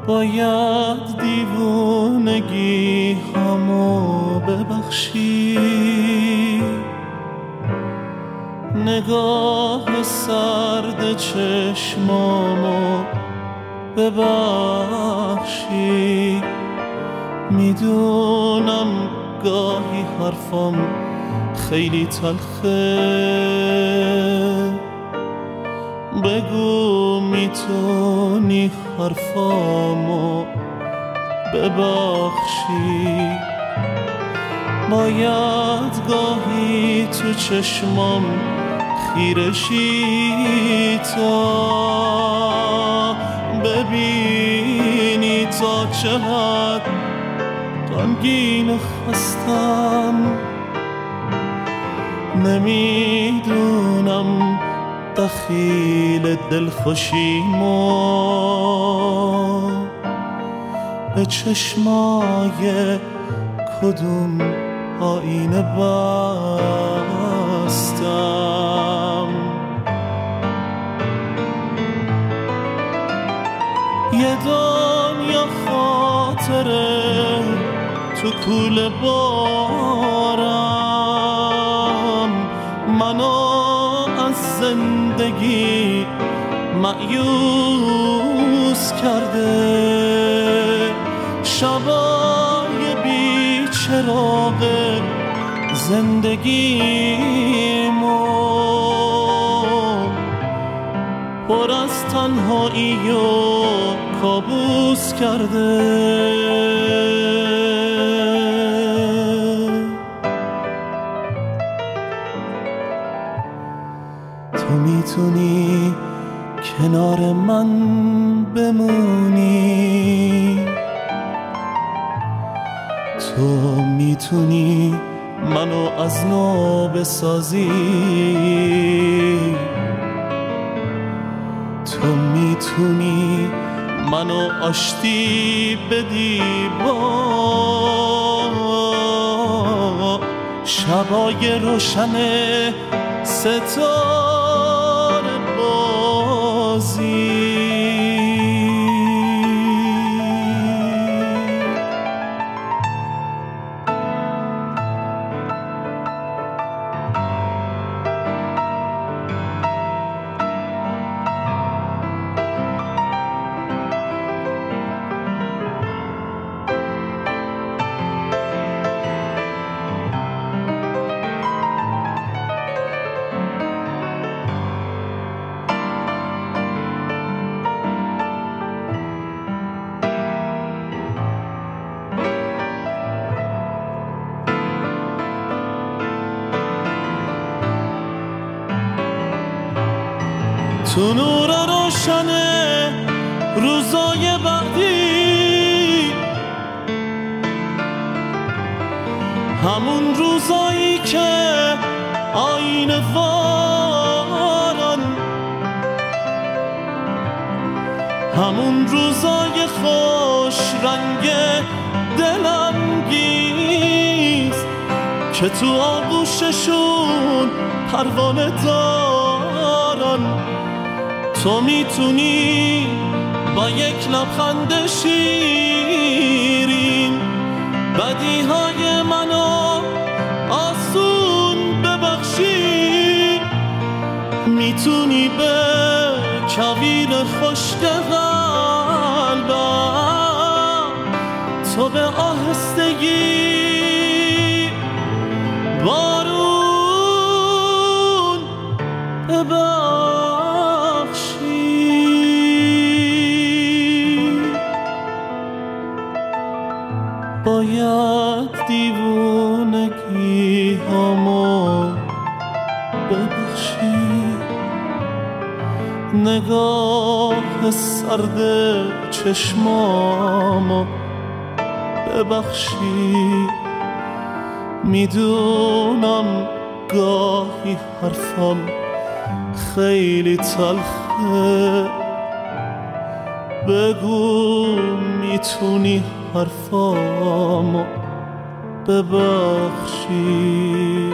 باید دیوونگی همو ببخشی، نگاه سرد چشمامو ببخشی. میدونم گاهی حرفم خیلی تلخه، بگو میتونی حرفامو ببخشی. باید گاهی تو چشمام خیره شی تا ببینی تا چقدر غمگین و خستم. نمیدونم دخیل دلخوشیمو به چشمای کدوم آینه بستم. یه دنیا خاطره تو کوله بارم، منو از زندگی مایوس کرده. شبای بی‌چراغ زندگیمو پر از تنهایی و کابوس کرده. تو میتونی کنار من بمونی، تو میتونی منو از نو بسازی، تو میتونی منو آشتی بدی با شبای روشن ستاره بازی. تو نور روشن روزای بعدی، همون روزایی که آینه وارن، همون روزای خوش رنگ دلانگیز که تو آغوششون پروانه دارن. تو میتونی با یک لبخند شیرین بدیهای منو آسون ببخشی. میتونی به کویر خشک قلبم تو به آهستگی بارون ببخشی. باید دیوونگی همو ببخشی، نگاه سرد چشمامو ببخشی. میدونم گاهی حرفم خیلی تلخه، بگو میتونی حرفامو ببخشی.